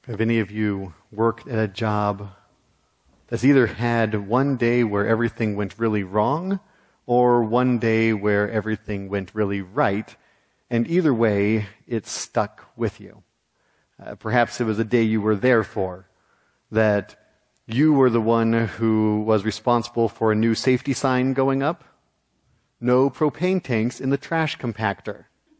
Have any of you worked at a job that's either had one day where everything went really wrong or one day where everything went really right, and either way, it stuck with you? Perhaps it was a day you were there for, that you were the one who was responsible for a new safety sign going up. No propane tanks in the trash compactor.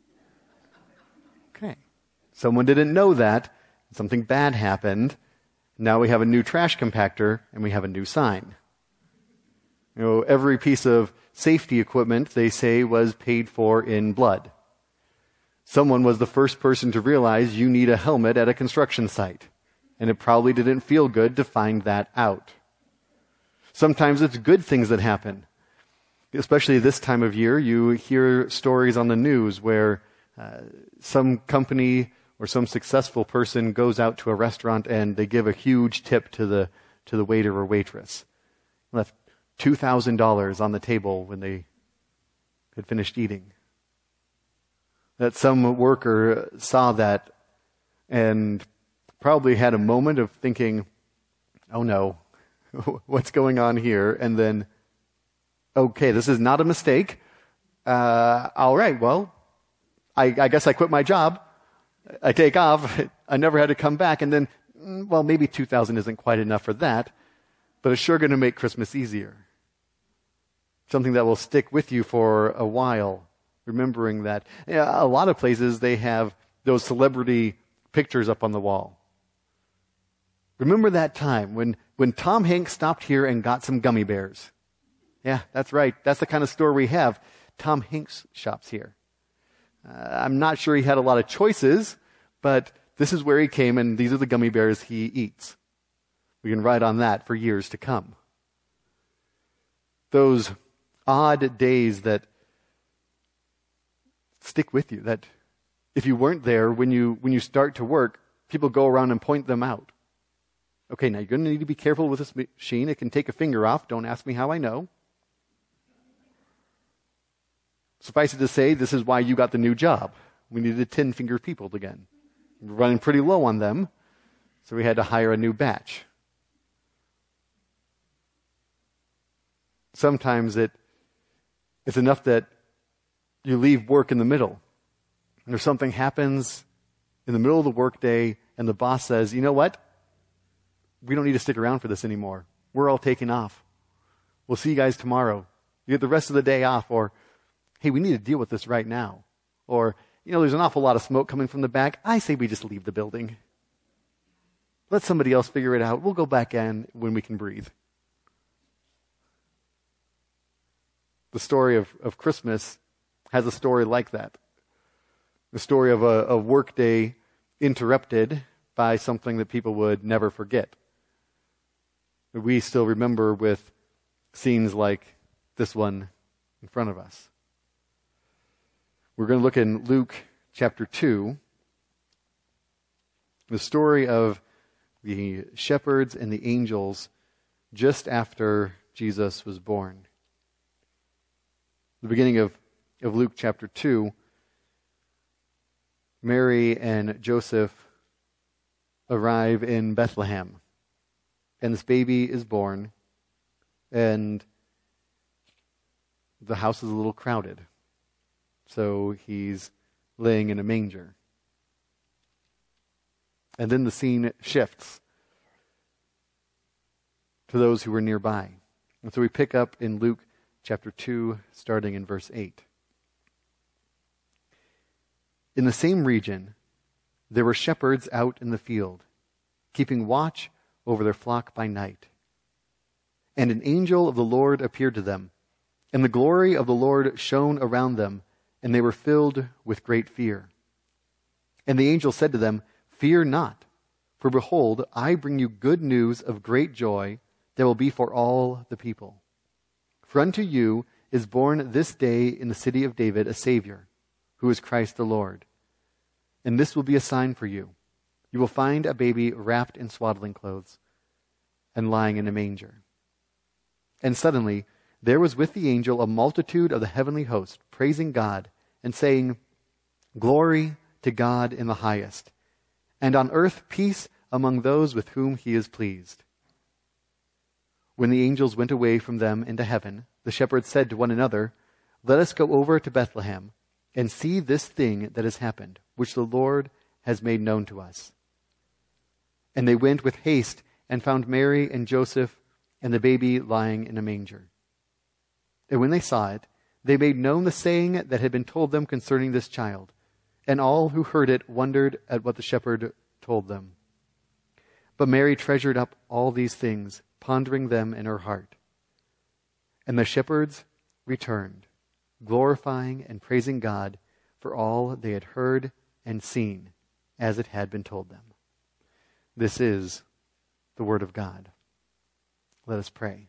Okay. Someone didn't know that. Something bad happened. Now we have a new trash compactor and we have a new sign. Every piece of safety equipment, they say, was paid for in blood. Someone was the first person to realize you need a helmet at a construction site. And it probably didn't feel good to find that out. Sometimes it's good things that happen. Especially this time of year, you hear stories on the news where some company or some successful person goes out to a restaurant and they give a huge tip to the waiter or waitress. Left $2,000 on the table when they had finished eating. That some worker saw that and probably had a moment of thinking, oh no, what's going on here? And then, okay, this is not a mistake. All right, well, I guess I quit my job. I take off. I never had to come back. And then, well, maybe 2,000 isn't quite enough for that, but it's sure going to make Christmas easier. Something that will stick with you for a while, remembering that. A lot of places, they have those celebrity pictures up on the wall. Remember that time when Tom Hanks stopped here and got some gummy bears. Yeah, that's right. That's the kind of store we have. Tom Hanks shops here. I'm not sure he had a lot of choices, but this is where he came, and these are the gummy bears he eats. We can ride on that for years to come. Those odd days that stick with you, that if you weren't there when you start to work, people go around and point them out. Okay, now you're going to need to be careful with this machine. It can take a finger off. Don't ask me how I know. Suffice it to say, this is why you got the new job. We needed 10-finger people again. We were running pretty low on them, so we had to hire a new batch. Sometimes it's enough that you leave work in the middle, and if something happens in the middle of the workday, and the boss says, you know what? We don't need to stick around for this anymore. We're all taking off. We'll see you guys tomorrow. You get the rest of the day off, or hey, we need to deal with this right now. Or, there's an awful lot of smoke coming from the back. I say we just leave the building. Let somebody else figure it out. We'll go back in when we can breathe. The story of Christmas has a story like that. The story of a workday interrupted by something that people would never forget. We still remember with scenes like this one in front of us. We're going to look in Luke chapter 2, the story of the shepherds and the angels just after Jesus was born. The beginning of Luke chapter 2, Mary and Joseph arrive in Bethlehem, and this baby is born, and the house is a little crowded. So he's laying in a manger. And then the scene shifts to those who were nearby. And so we pick up in Luke chapter 2, starting in verse 8. In the same region, there were shepherds out in the field, keeping watch over their flock by night. And an angel of the Lord appeared to them, and the glory of the Lord shone around them, and they were filled with great fear. And the angel said to them, Fear not, for behold, I bring you good news of great joy that will be for all the people. For unto you is born this day in the city of David a Savior, who is Christ the Lord. And this will be a sign for you. You will find a baby wrapped in swaddling clothes and lying in a manger. And suddenly there was with the angel a multitude of the heavenly host, praising God and saying, Glory to God in the highest, and on earth peace among those with whom he is pleased." When the angels went away from them into heaven, the shepherds said to one another, "Let us go over to Bethlehem and see this thing that has happened, which the Lord has made known to us." And they went with haste and found Mary and Joseph and the baby lying in a manger. And when they saw it, they made known the saying that had been told them concerning this child. And all who heard it wondered at what the shepherd told them. But Mary treasured up all these things, pondering them in her heart. And the shepherds returned, glorifying and praising God for all they had heard and seen, as it had been told them. This is the word of God. Let us pray.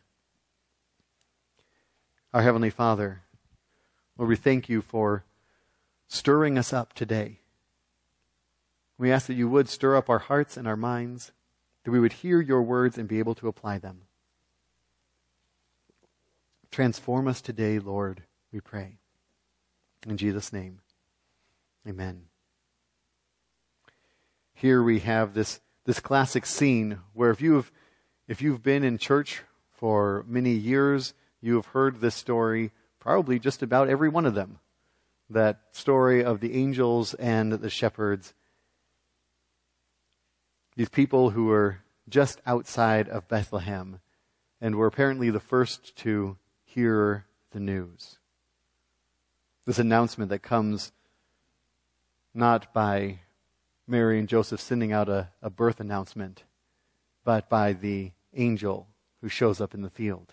Our Heavenly Father, Lord, we thank you for stirring us up today. We ask that you would stir up our hearts and our minds, that we would hear your words and be able to apply them. Transform us today, Lord, we pray. In Jesus' name, amen. Here we have this classic scene where if you've been in church for many years, you have heard this story, probably just about every one of them. That story of the angels and the shepherds. These people who were just outside of Bethlehem and were apparently the first to hear the news. This announcement that comes not by Mary and Joseph sending out a birth announcement, but by the angel who shows up in the field.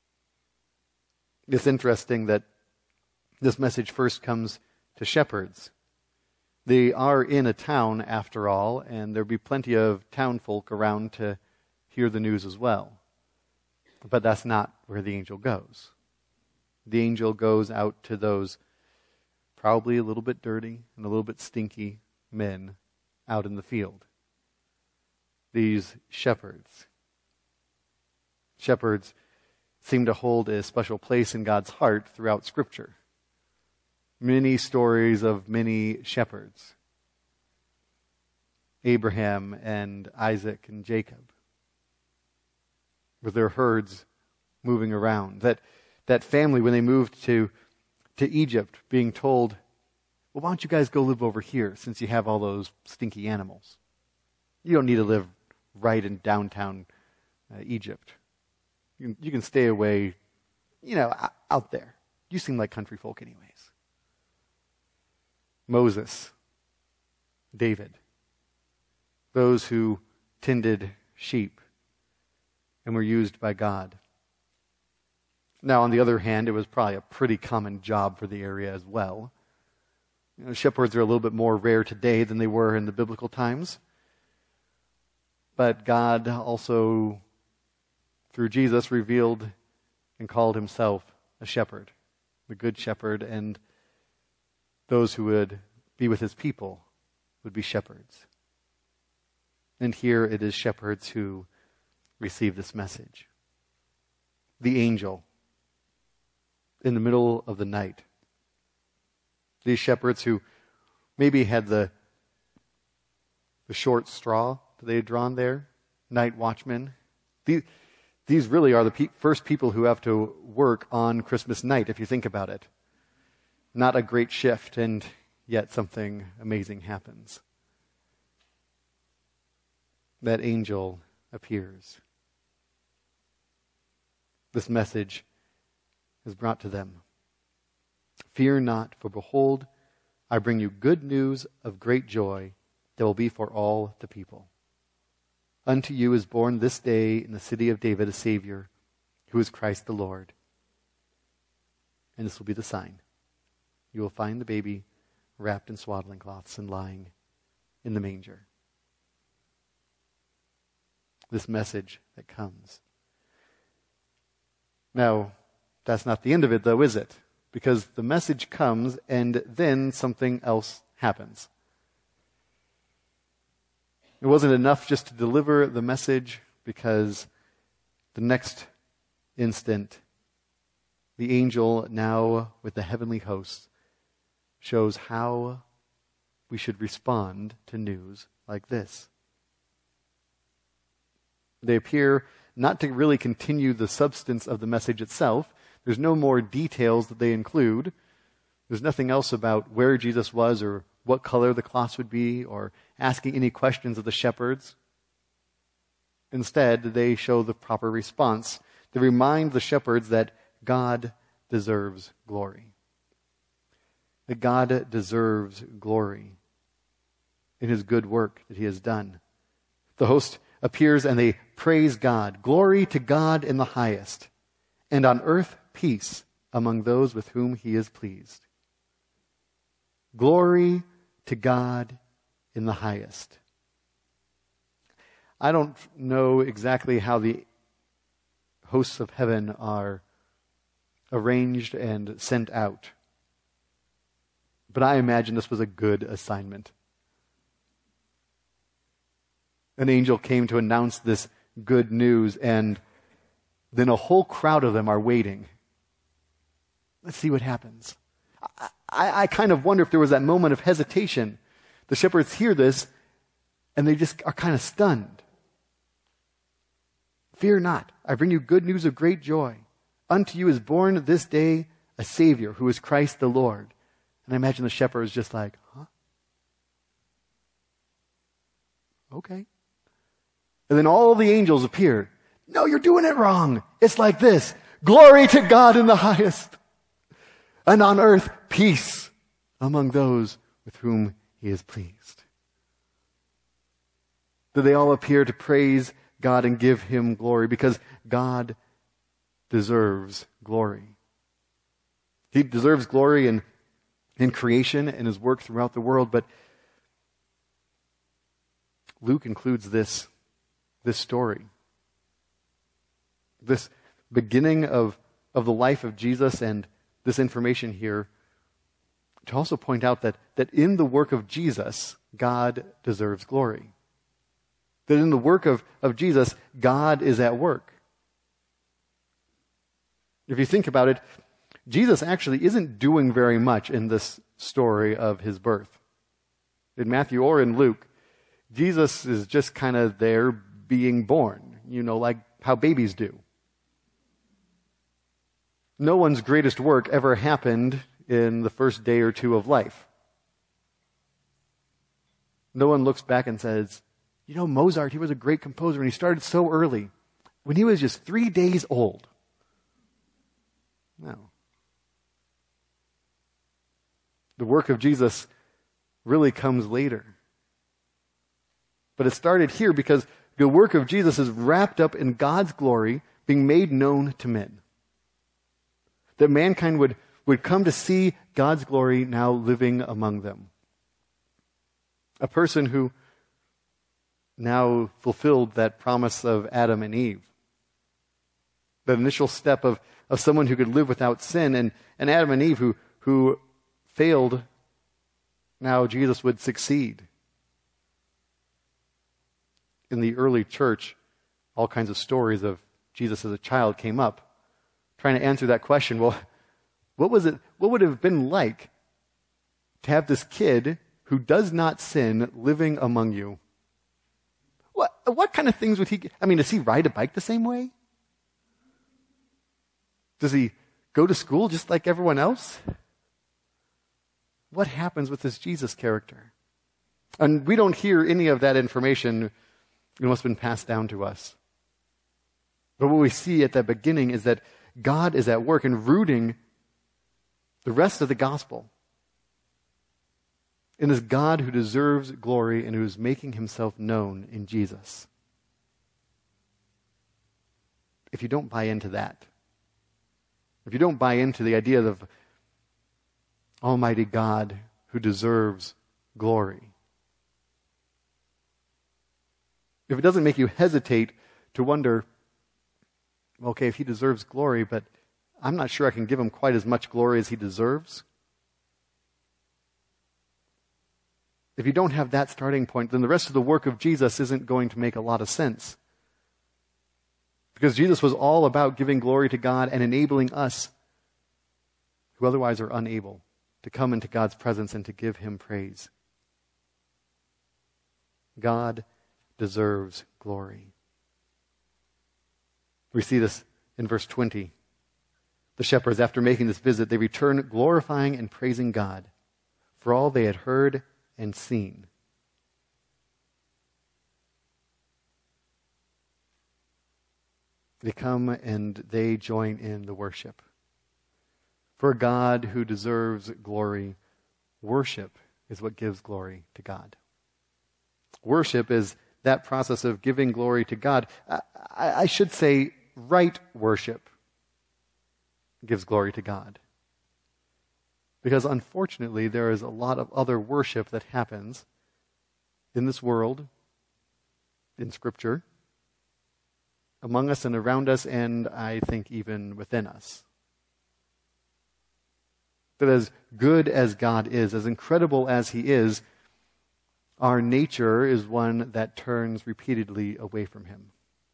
It's interesting that this message first comes to shepherds. They are in a town, after all, and there'll be plenty of town folk around to hear the news as well. But that's not where the angel goes. The angel goes out to those probably a little bit dirty and a little bit stinky men out in the field. These shepherds. Shepherds seem to hold a special place in God's heart throughout Scripture. Many stories of many shepherds. Abraham and Isaac and Jacob. With their herds moving around. That family, when they moved to Egypt, being told, "Well, why don't you guys go live over here since you have all those stinky animals? You don't need to live right in downtown Egypt. You can stay away, out there. You seem like country folk anyways." Moses, David, those who tended sheep and were used by God. Now, on the other hand, it was probably a pretty common job for the area as well. Shepherds are a little bit more rare today than they were in the biblical times. But God also, through Jesus, revealed and called himself a shepherd, the good shepherd, and those who would be with his people would be shepherds. And here it is shepherds who receive this message. The angel, in the middle of the night. These shepherds who maybe had the short straw that they had drawn there, night watchmen. These really are the first people who have to work on Christmas night, if you think about it. Not a great shift, and yet something amazing happens. That angel appears. This message is brought to them. "Fear not, for behold, I bring you good news of great joy that will be for all the people. Unto you is born this day in the city of David a Savior, who is Christ the Lord. And this will be the sign. You will find the baby wrapped in swaddling cloths and lying in the manger." This message that comes. Now, that's not the end of it, though, is it? Because the message comes and then something else happens. It wasn't enough just to deliver the message, because the next instant, the angel, now with the heavenly hosts, shows how we should respond to news like this. They appear not to really continue the substance of the message itself. There's no more details that they include. There's nothing else about where Jesus was or what color the cloths would be or asking any questions of the shepherds. Instead, they show the proper response. They remind the shepherds that God deserves glory. That God deserves glory in his good work that he has done. The host appears and they praise God. Glory to God in the highest, and on earth peace among those with whom he is pleased. Glory to God in the highest. I don't know exactly how the hosts of heaven are arranged and sent out, but I imagine this was a good assignment. An angel came to announce this good news, and then a whole crowd of them are waiting. Let's see what happens. I kind of wonder if there was that moment of hesitation. The shepherds hear this, and they just are kind of stunned. Fear not, I bring you good news of great joy. Unto you is born this day a Savior, who is Christ the Lord. And I imagine the shepherd is just like, huh? Okay. And then all the angels appeared. No, you're doing it wrong. It's like this. Glory to God in the highest. And on earth, peace among those with whom he is pleased. Do they all appear to praise God and give him glory? Because God deserves glory. He deserves glory in creation and his work throughout the world, but Luke includes this story. This beginning of the life of Jesus and this information here to also point out that in the work of Jesus, God deserves glory. That in the work of Jesus, God is at work. If you think about it, Jesus actually isn't doing very much in this story of his birth. In Matthew or in Luke, Jesus is just kind of there being born, like how babies do. No one's greatest work ever happened in the first day or two of life. No one looks back and says, Mozart, he was a great composer and he started so early, when he was just 3 days old. No. The work of Jesus really comes later. But it started here because the work of Jesus is wrapped up in God's glory being made known to men. That mankind would come to see God's glory now living among them. A person who now fulfilled that promise of Adam and Eve. That initial step of someone who could live without sin, and Adam and Eve who failed, now Jesus would succeed. In the early church, all kinds of stories of Jesus as a child came up, trying to answer that question. Well, what would it have been like to have this kid who does not sin living among you? What kind of things would he... does he ride a bike the same way? Does he go to school just like everyone else? What happens with this Jesus character? And we don't hear any of that information in what's been passed down to us. But what we see at the beginning is that God is at work and rooting the rest of the gospel in this God who deserves glory and who is making himself known in Jesus. If you don't buy into that, if you don't buy into the idea of Almighty God who deserves glory, if it doesn't make you hesitate to wonder, okay, if he deserves glory, but I'm not sure I can give him quite as much glory as he deserves. If you don't have that starting point, then the rest of the work of Jesus isn't going to make a lot of sense. Because Jesus was all about giving glory to God and enabling us, who otherwise are unable, to come into God's presence and to give him praise. God deserves glory. We see this in verse 20. The shepherds, after making this visit, they return glorifying and praising God for all they had heard and seen. They come and they join in the worship. For a God who deserves glory, worship is what gives glory to God. Worship is that process of giving glory to God. I should say right worship gives glory to God. Because unfortunately, there is a lot of other worship that happens in this world, in Scripture, among us and around us, and I think even within us. That as good as God is, as incredible as He is, our nature is one that turns repeatedly away from Him.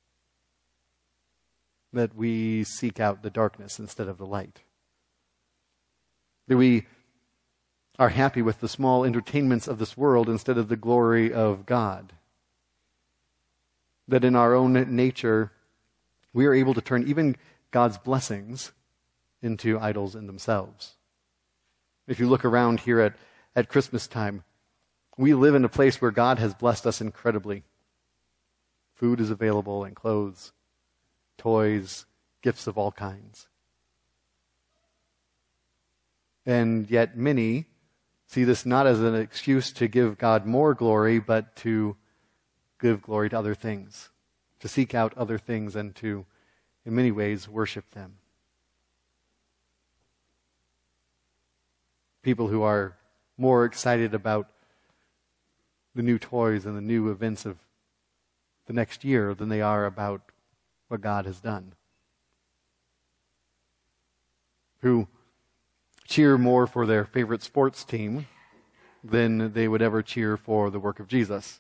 That we seek out the darkness instead of the light. That we are happy with the small entertainments of this world instead of the glory of God. That in our own nature, we are able to turn even God's blessings into idols in themselves. If you look around here at Christmas time, we live in a place where God has blessed us incredibly. Food is available and clothes, toys, gifts of all kinds. And yet many see this not as an excuse to give God more glory, but to give glory to other things, to seek out other things and to, in many ways, worship them. People who are more excited about the new toys and the new events of the next year than they are about what God has done. Who cheer more for their favorite sports team than they would ever cheer for the work of Jesus.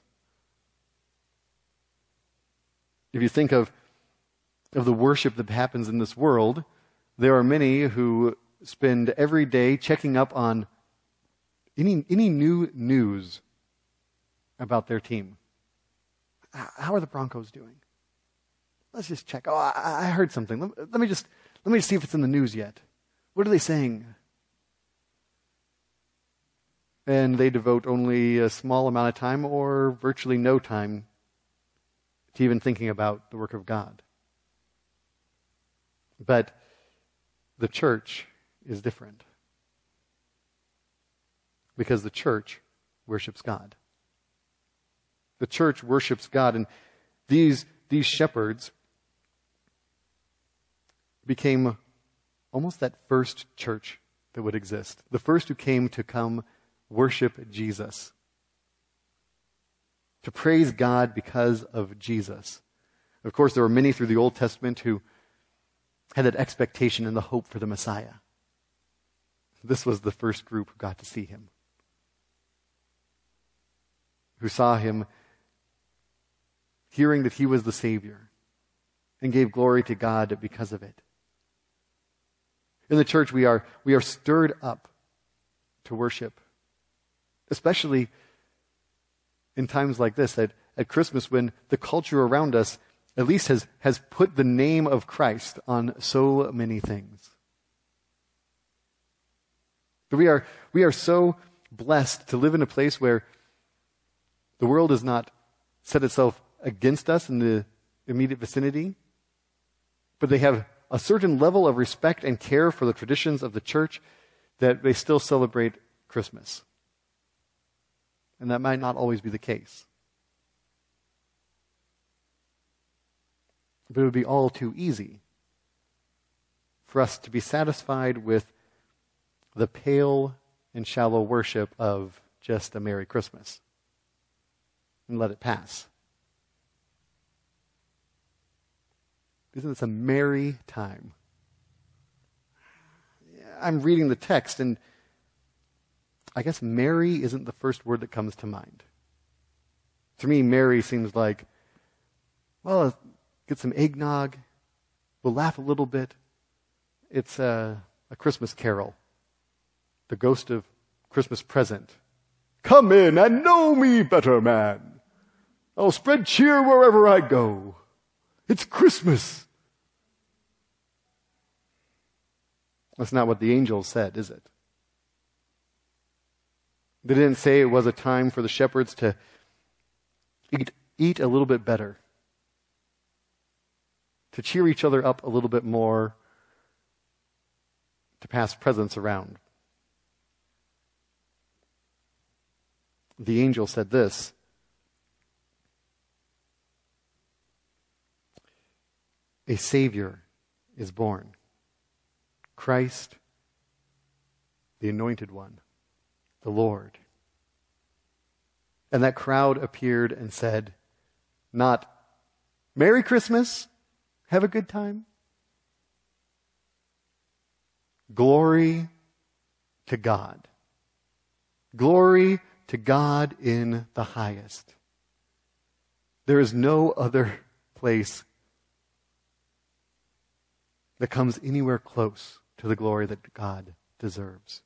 If you think of the worship that happens in this world, there are many who spend every day checking up on any new news about their team. How are the Broncos doing? Let's just check. Oh, I heard something. Let me just see if it's in the news yet. What are they saying? And they devote only a small amount of time or virtually no time to even thinking about the work of God. But the church is different. Because the church worships God. The church worships God, and these shepherds became almost that first church that would exist. The first who came to come worship Jesus. To praise God because of Jesus. Of course, there were many through the Old Testament who had that expectation and the hope for the Messiah. This was the first group who got to see Him. Who saw Him hearing that He was the Savior and gave glory to God because of it. In the church, we are stirred up to worship, especially in times like this, at Christmas, when the culture around us at least has put the name of Christ on so many things. But we are so blessed to live in a place where the world does not set itself against us in the immediate vicinity, but they have a certain level of respect and care for the traditions of the church that they still celebrate Christmas. And that might not always be the case. But it would be all too easy for us to be satisfied with the pale and shallow worship of just a Merry Christmas and let it pass. Isn't this a merry time? I'm reading the text, and I guess merry isn't the first word that comes to mind. To me, merry seems like, well, get some eggnog, we'll laugh a little bit. It's a Christmas carol. The Ghost of Christmas Present. Come in and know me better, man. I'll spread cheer wherever I go. It's Christmas. That's not what the angels said, is it? They didn't say it was a time for the shepherds to eat a little bit better, to cheer each other up a little bit more, to pass presents around. The angel said this: a Savior is born, Christ, the Anointed One, the Lord. And that crowd appeared and said, not, Merry Christmas, have a good time. Glory to God. Glory to God in the highest. There is no other place that comes anywhere close to the glory that God deserves.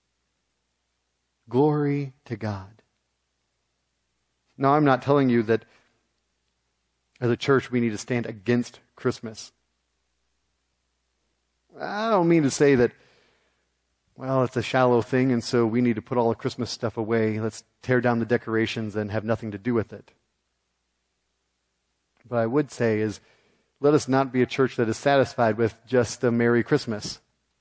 Glory to God. Now, I'm not telling you that as a church we need to stand against Christmas. I don't mean to say that, well, it's a shallow thing and so we need to put all the Christmas stuff away. Let's tear down the decorations and have nothing to do with it. What I would say is, let us not be a church that is satisfied with just a Merry Christmas,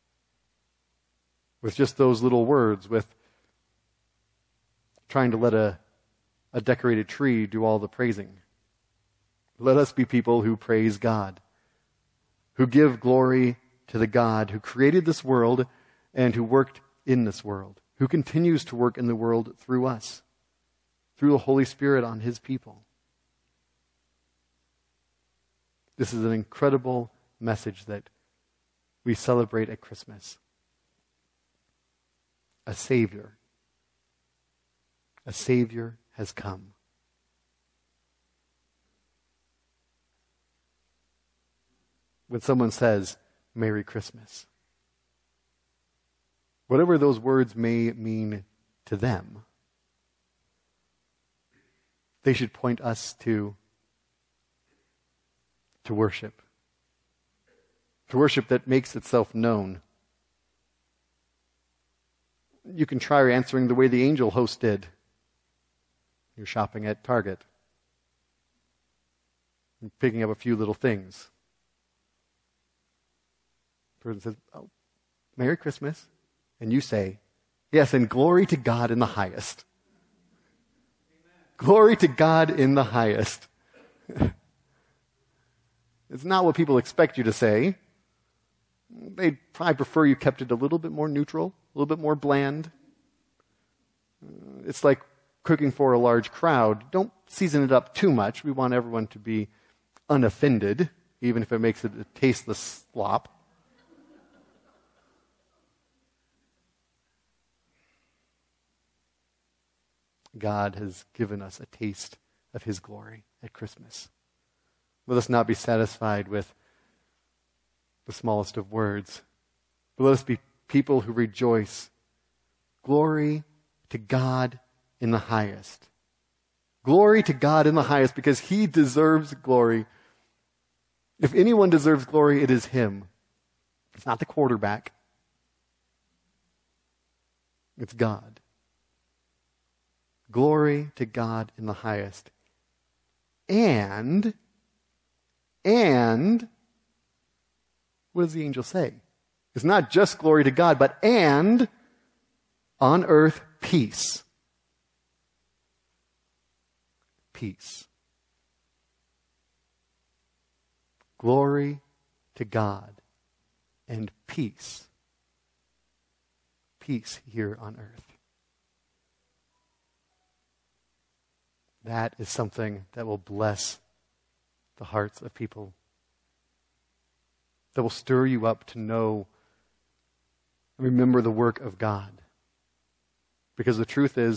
with just those little words, with trying to let a decorated tree do all the praising. Let us be people who praise God, who give glory to the God who created this world and who worked in this world, who continues to work in the world through us, through the Holy Spirit on His people. This is an incredible message that we celebrate at Christmas. A Savior has come. When someone says, Merry Christmas, whatever those words may mean to them, they should point us to worship. To worship that makes itself known. You can try answering the way the angel host did. You're shopping at Target and picking up a few little things. The person says, oh, Merry Christmas. And you say, yes, and glory to God in the highest. Amen. Glory to God in the highest. It's not what people expect you to say. They'd probably prefer you kept it a little bit more neutral, a little bit more bland. It's like cooking for a large crowd. Don't season it up too much. We want everyone to be unoffended, even if it makes it a tasteless slop. God has given us a taste of His glory at Christmas. Let us not be satisfied with the smallest of words, but let us be people who rejoice. Glory to God in the highest. Glory to God in the highest, because He deserves glory. If anyone deserves glory, it is Him. It's not the quarterback. It's God. Glory to God in the highest. And what does the angel say? It's not just glory to God, but and on earth peace. Peace. Glory to God and peace. Peace here on earth. That is something that will bless the hearts of people, that will stir you up to know and remember the work of God. Because the truth is,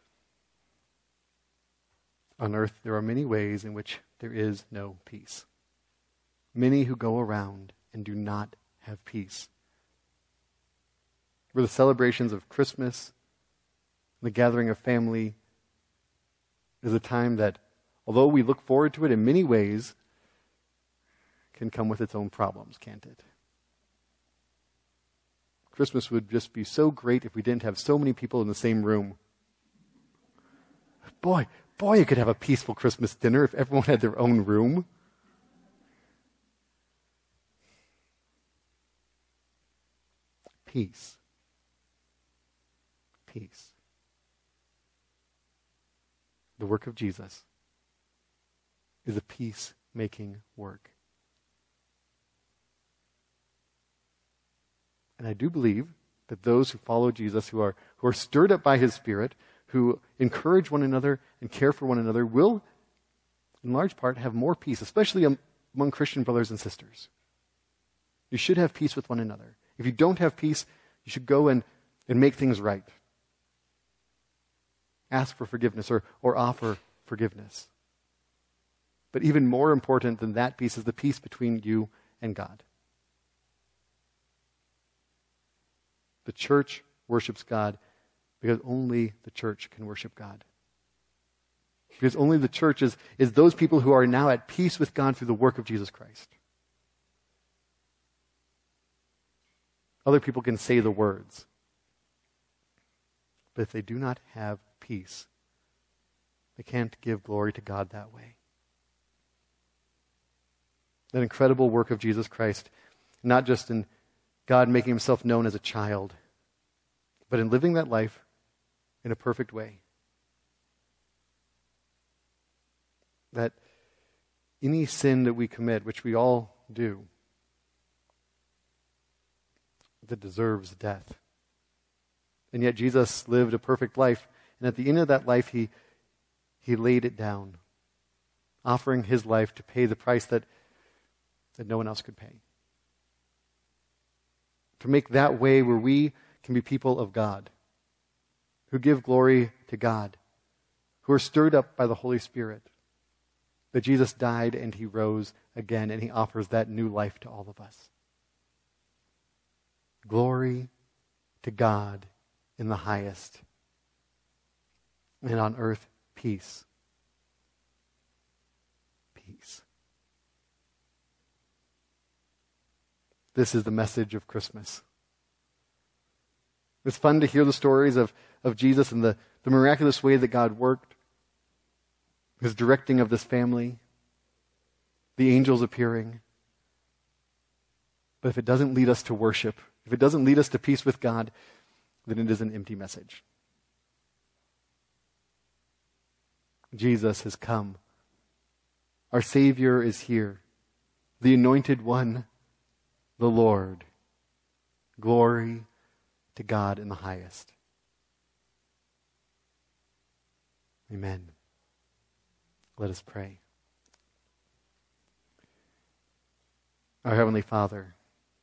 on earth there are many ways in which there is no peace. Many who go around and do not have peace. Where the celebrations of Christmas, the gathering of family, is a time that, although we look forward to it in many ways, can come with its own problems, can't it? Christmas would just be so great if we didn't have so many people in the same room. Boy, you could have a peaceful Christmas dinner if everyone had their own room. Peace. Peace. The work of Jesus is a peace-making work. And I do believe that those who follow Jesus, who are stirred up by his Spirit, who encourage one another and care for one another, will, in large part, have more peace, especially among Christian brothers and sisters. You should have peace with one another. If you don't have peace, you should go and make things right. Ask for forgiveness or offer forgiveness. But even more important than that peace is the peace between you and God. The church worships God because only the church can worship God. Because only the church is those people who are now at peace with God through the work of Jesus Christ. Other people can say the words, but if they do not have peace, they can't give glory to God that way. That incredible work of Jesus Christ, not just in God making himself known as a child, but in living that life in a perfect way. That any sin that we commit, which we all do, that deserves death. And yet Jesus lived a perfect life, and at the end of that life he laid it down, offering his life to pay the price that no one else could pay. To make that way where we can be people of God, who give glory to God, who are stirred up by the Holy Spirit, that Jesus died and he rose again, and he offers that new life to all of us. Glory to God in the highest, and on earth peace. Peace. This is the message of Christmas. It's fun to hear the stories of Jesus and the miraculous way that God worked, his directing of this family, the angels appearing. But if it doesn't lead us to worship, if it doesn't lead us to peace with God, then it is an empty message. Jesus has come. Our Savior is here. The Anointed One, the Lord. Glory to God in the highest. Amen. Let us pray. Our Heavenly Father,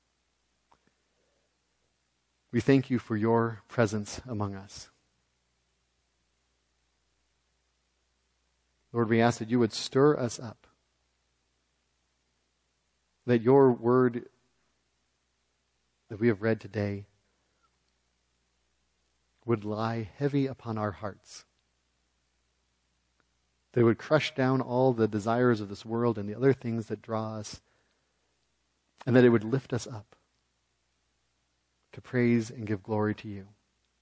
we thank you for your presence among us. Lord, we ask that you would stir us up, that your word that we have read today would lie heavy upon our hearts, that it would crush down all the desires of this world and the other things that draw us, and that it would lift us up to praise and give glory to you.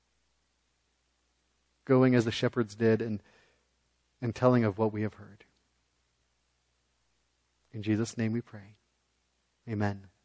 Going as the shepherds did and telling of what we have heard. In Jesus' name we pray. Amen.